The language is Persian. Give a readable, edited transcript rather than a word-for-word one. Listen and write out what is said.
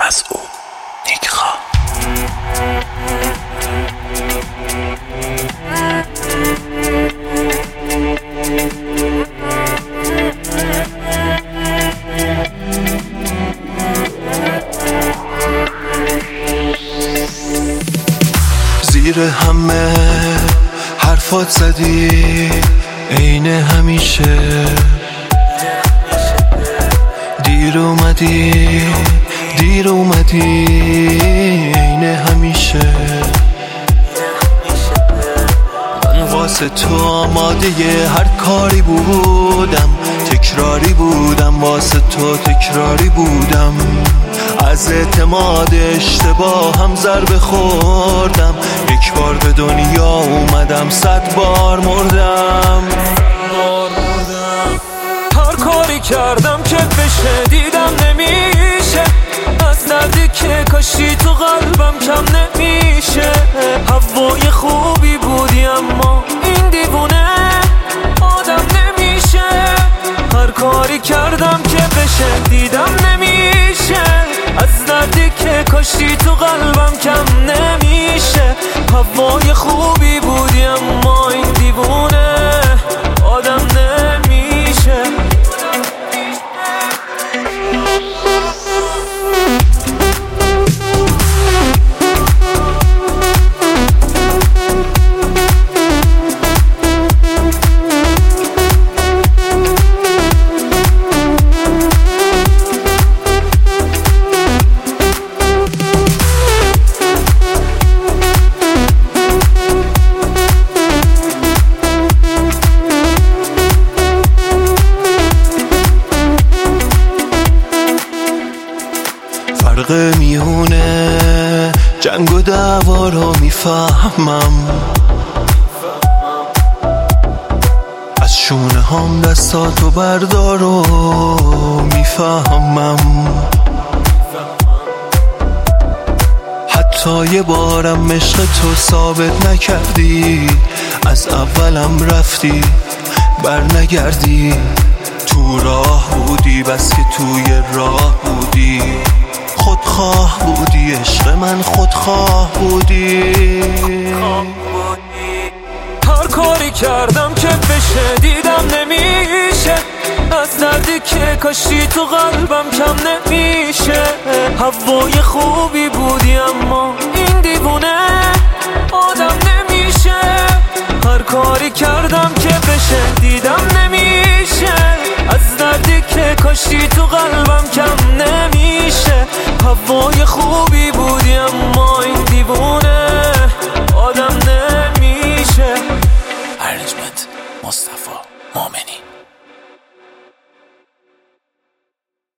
از او نیکخا. زیر همه حرفات زدی عین همیشه، دیر اومدی عین همیشه. من واسه تو آماده هر کاری بودم، تکراری بودم واسه تو تکراری بودم. از اعتماد اشتباهم ضربه خوردم، یک بار به دنیا اومدم 100 بار مردم. هر کاری کردم که بشه دیدم نمیشه، از دردی که کاشتی تو قلبم کم نمیشه. هوای خوبی بودی اما این دیوونه آدم نمیشه. هر کاری کردم که بشه دیدم نمیشه، از دردی که کاشتی تو قلبم کم نمیشه. هوای خوبی بودی اما این دیوونه آدم نمیشه. فرق میونه جنگ و دعوا رو میفهمم، از شونه هم دستاتو بردار و میفهمم. حتی یه بارم عشق تو ثابت نکردی، از اولم رفتی بر نگردی. تو راه بودی بس که توی راه بودی، خودخواه بودی عشق من خودخواه بودی. هر کاری کردم که بشه دیدم نمیشه، از دردی که کاشتی تو قلبم کم نمیشه. هوای خوبی بودی اما این دیوونه آدم نمیشه. هر کاری کردم که بشه دیدم نمیشه، از دردی که کاشتی تو قلبم کم نمیشه. هوای خوبی